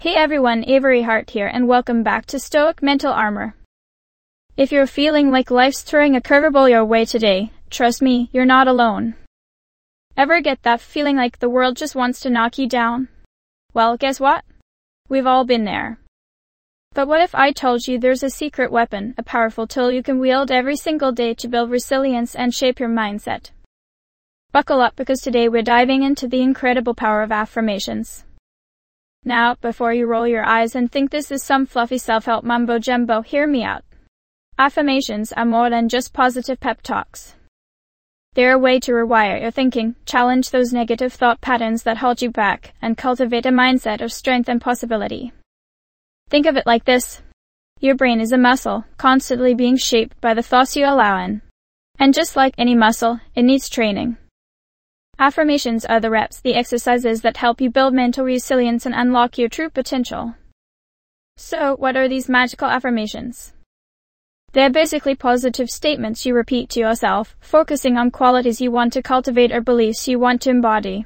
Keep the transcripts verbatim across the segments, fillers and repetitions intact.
Hey everyone, Avery Hart here, and welcome back to Stoic Mental Armor. If you're feeling like life's throwing a curveball your way today, trust me, you're not alone. Ever get that feeling like the world just wants to knock you down? Well, guess what? We've all been there. But what if I told you there's a secret weapon, a powerful tool you can wield every single day to build resilience and shape your mindset? Buckle up, because today we're diving into the incredible power of affirmations. Now, before you roll your eyes and think this is some fluffy self-help mumbo-jumbo, hear me out. Affirmations are more than just positive pep talks. They're a way to rewire your thinking, challenge those negative thought patterns that hold you back, and cultivate a mindset of strength and possibility. Think of it like this. Your brain is a muscle, constantly being shaped by the thoughts you allow in. And just like any muscle, it needs training. Affirmations are the reps, the exercises that help you build mental resilience and unlock your true potential. So, what are these magical affirmations? They're basically positive statements you repeat to yourself, focusing on qualities you want to cultivate or beliefs you want to embody.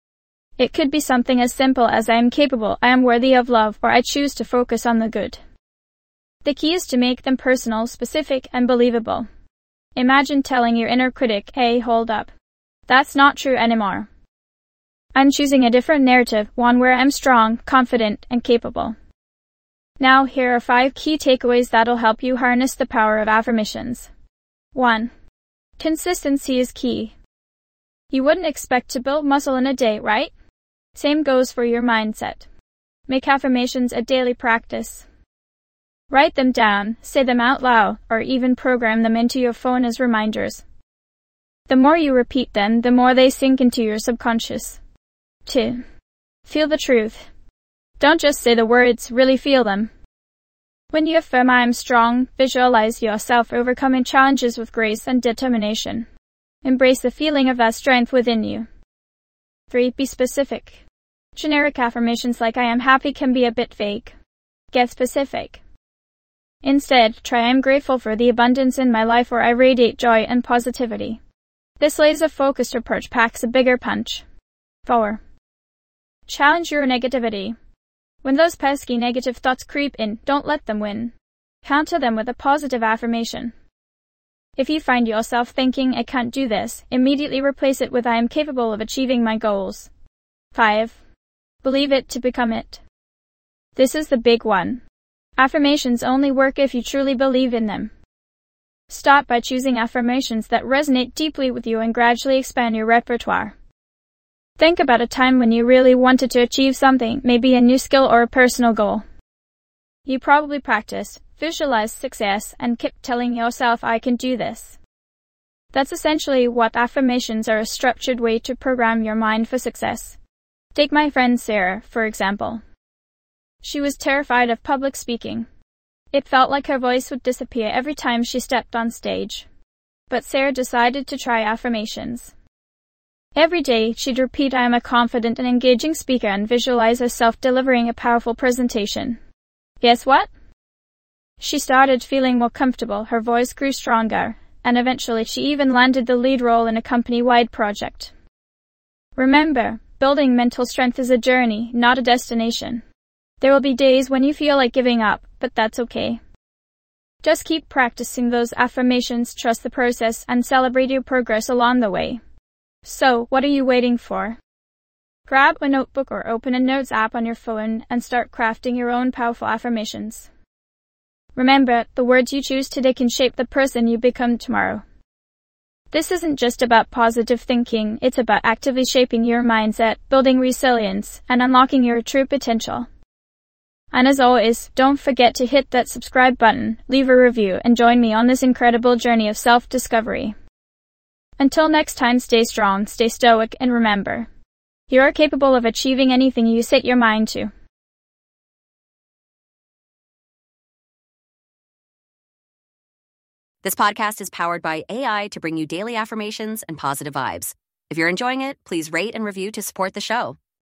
It could be something as simple as I am capable, I am worthy of love, or I choose to focus on the good. The key is to make them personal, specific, and believable. Imagine telling your inner critic, hey, hold up. That's not true anymore. I'm choosing a different narrative, one where I'm strong, confident, and capable. Now, here are five key takeaways that'll help you harness the power of affirmations. one. Consistency is key. You wouldn't expect to build muscle in a day, right? Same goes for your mindset. Make affirmations a daily practice. Write them down, say them out loud, or even program them into your phone as reminders. The more you repeat them, the more they sink into your subconscious. two. Feel the truth. Don't just say the words, really feel them. When you affirm I am strong, visualize yourself overcoming challenges with grace and determination. Embrace the feeling of that strength within you. three. Be specific. Generic affirmations like I am happy can be a bit vague. Get specific. Instead, try I am grateful for the abundance in my life, or I radiate joy and positivity. This laser-focused approach packs a bigger punch. four. Challenge your negativity. When those pesky negative thoughts creep in, don't let them win. Counter them with a positive affirmation. If you find yourself thinking, I can't do this, immediately replace it with I am capable of achieving my goals. five. Believe it to become it. This is the big one. Affirmations only work if you truly believe in them. Start by choosing affirmations that resonate deeply with you and gradually expand your repertoire. Think about a time when you really wanted to achieve something, maybe a new skill or a personal goal. You probably practiced, visualized success, and kept telling yourself I can do this. That's essentially what affirmations are, a structured way to program your mind for success. Take my friend Sarah, for example. She was terrified of public speaking. It felt like her voice would disappear every time she stepped on stage. But Sarah decided to try affirmations. Every day, she'd repeat I am a confident and engaging speaker and visualize herself delivering a powerful presentation. Guess what? She started feeling more comfortable, her voice grew stronger, and eventually she even landed the lead role in a company-wide project. Remember, building mental strength is a journey, not a destination. There will be days when you feel like giving up, but that's okay. Just keep practicing those affirmations, trust the process, and celebrate your progress along the way. So, what are you waiting for? Grab a notebook or open a notes app on your phone and start crafting your own powerful affirmations. Remember, the words you choose today can shape the person you become tomorrow. This isn't just about positive thinking, it's about actively shaping your mindset, building resilience, and unlocking your true potential. And as always, don't forget to hit that subscribe button, leave a review, and join me on this incredible journey of self-discovery. Until next time, stay strong, stay stoic, and remember, you are capable of achieving anything you set your mind to. This podcast is powered by A I to bring you daily affirmations and positive vibes. If you're enjoying it, please rate and review to support the show.